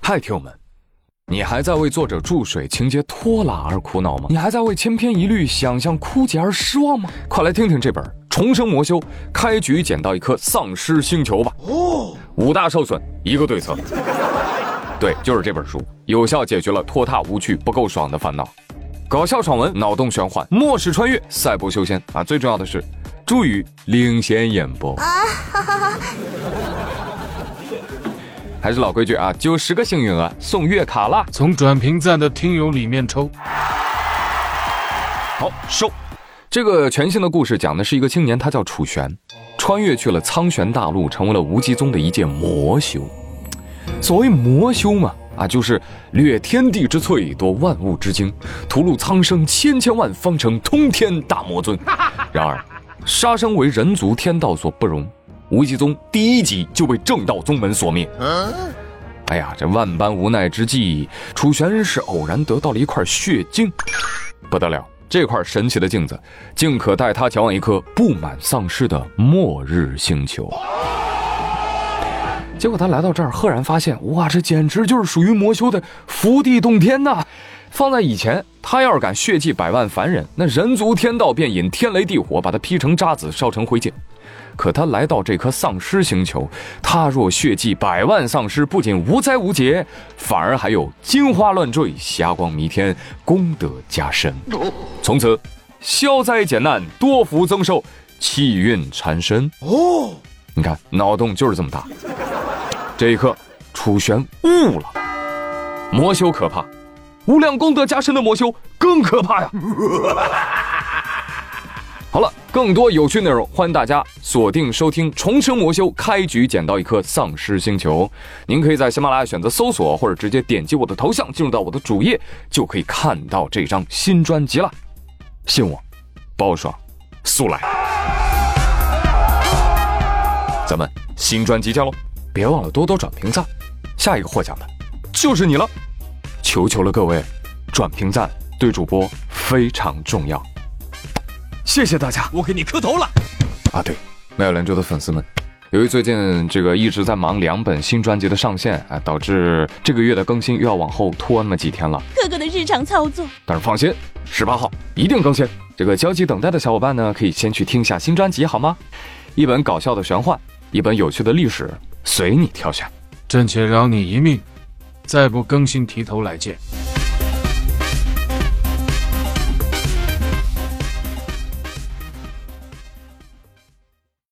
嗨，听友们，你还在为作者注水情节拖拉而苦恼吗？你还在为千篇一律想象枯竭而失望吗？快来听听这本《重生魔修》，开局捡到一颗丧尸星球吧。5大受损，一个对策。对，就是这本书，有效解决了拖沓无趣不够爽的烦恼。搞笑爽文，脑洞玄幻，末世穿越，赛博修仙啊！最重要的是，注语领先演播。还是老规矩啊，就10个幸运儿送月卡啦， 从转评赞的听友里面抽。 好，收。这个全新的故事讲的是一个青年，他叫楚玄，穿越去了苍玄大陆，成为了无极宗的一介魔修。所谓魔修嘛，就是掠天地之萃，夺万物之精，屠戮苍生千千万，方成通天大魔尊。然而，杀生为人族天道所不容。无极宗第1集就被正道宗门所灭。哎呀，这万般无奈之际，楚玄是偶然得到了一块血镜，不得了，这块神奇的镜子竟可带他前往一颗布满丧尸的末日星球。结果他来到这儿，赫然发现，哇，这简直就是属于魔修的福地洞天呐！放在以前，他要是敢血祭百万凡人，那人族天道便引天雷地火把他劈成渣子，烧成灰烬。可他来到这颗丧尸星球，他若血祭百万丧尸，不仅无灾无劫，反而还有金花乱坠，霞光弥天，功德加深。从此消灾减难，多福增寿，气运缠身。你看脑洞就是这么大。这一刻楚玄悟了，魔修可怕，无量功德加深的魔修更可怕呀。好了，更多有趣内容，欢迎大家锁定收听《重生魔修》，开局捡到一颗丧尸星球。您可以在喜马拉雅选择搜索，或者直接点击我的头像进入到我的主页，就可以看到这张新专辑了。信我，包爽，速来！咱们新专辑见喽！别忘了多多转评赞，下一个获奖的就是你了，求求了各位，转评赞对主播非常重要。谢谢大家， 我给你磕头了对，没有连州的粉丝们，由于最近这个一直在忙2本新专辑的上线导致这个月的更新又要往后拖那么几天了。 各个的日常操作， 但是放心，18号一定更新。这个焦急等待的小伙伴呢，可以先去听下新专辑好吗？一本搞笑的玄幻，一本有趣的历史，随你挑选。 朕且饶你一命，再不更新提头来见。